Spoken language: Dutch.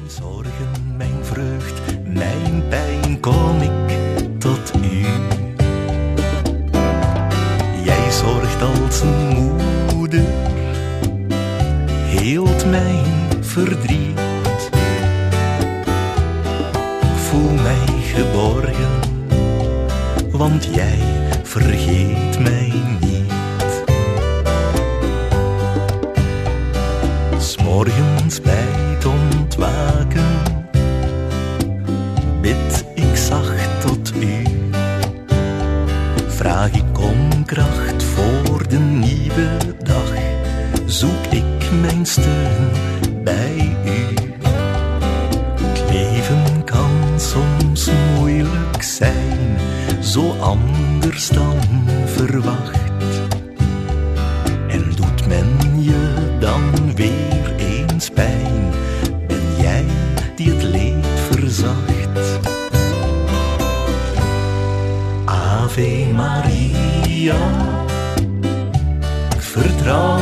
zorgen, mijn vreugd, mijn pijn, kom ik tot u. Jij zorgt als een moeder, heelt mijn verdriet. Ik voel mij geborgen, want jij vergeet mij niet. 'S morgens bij het ontwaken bid ik zacht tot u. Vraag ik om kracht voor de nieuwe dag. Zoek ik mijn steun bij u. Het leven kan soms moeilijk zijn, zo anders dan verwacht. En doet men je dan weer eens pijn, ben jij die het leed verzacht. Ave Maria, ik vertrouw